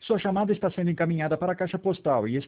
Sua chamada está sendo encaminhada para a caixa postal e